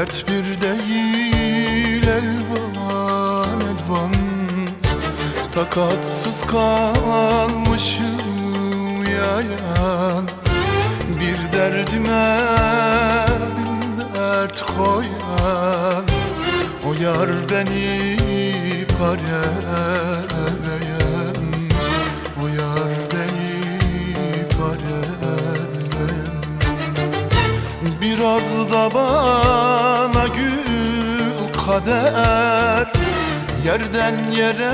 Dert bir değil elvan elvan, takatsız kalmışım yayan. Bir derdime bin dert koyan, o yar beni pareleyen, o yar beni pareleyen. Biraz da bana gül kader, yerden yere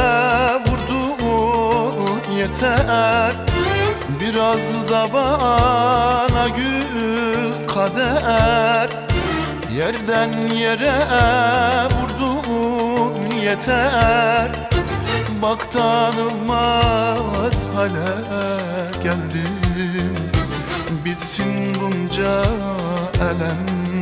vurdun yeter. Biraz da bana gül kader, yerden yere vurdun yeter. Bak tanınmaz hale geldim, bitsin bunca elem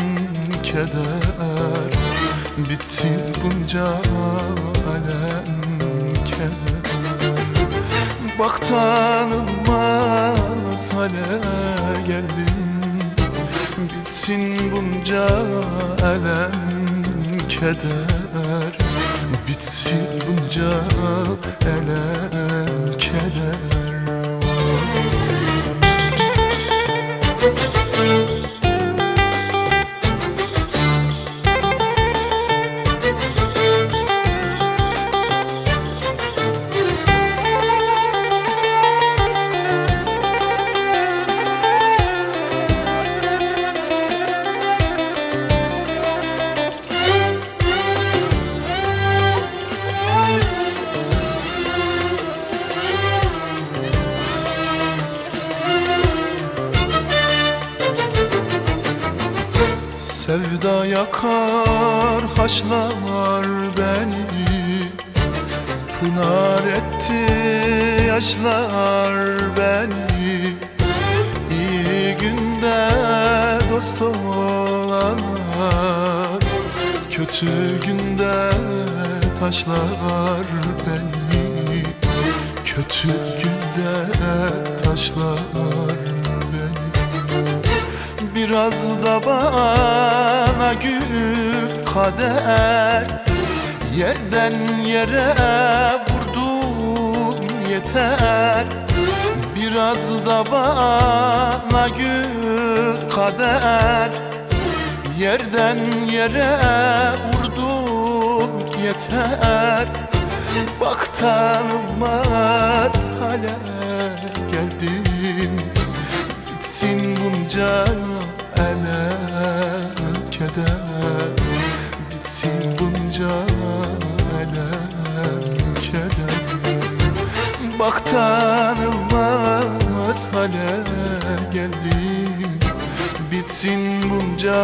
keder, bitsin bunca elem keder. Bak tanınmaz hale geldim, bitsin bunca elem keder, bitsin bunca elem keder. Sevda yakar, haşlar beni, pınar etti yaşlar beni. İyi günde dost olanlar, kötü günde taşlar beni, kötü günde taşlar beni. Biraz da bana gül kader, yerden yere vurdun yeter. Biraz da bana gül kader, yerden yere vurdun yeter. Bak tanınmaz hale geldim, bitsin bunca elem keder, bitsin bunca elem keder. Bak tanınmaz hale geldim, bitsin bunca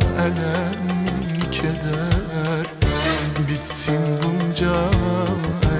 elem keder, bitsin bunca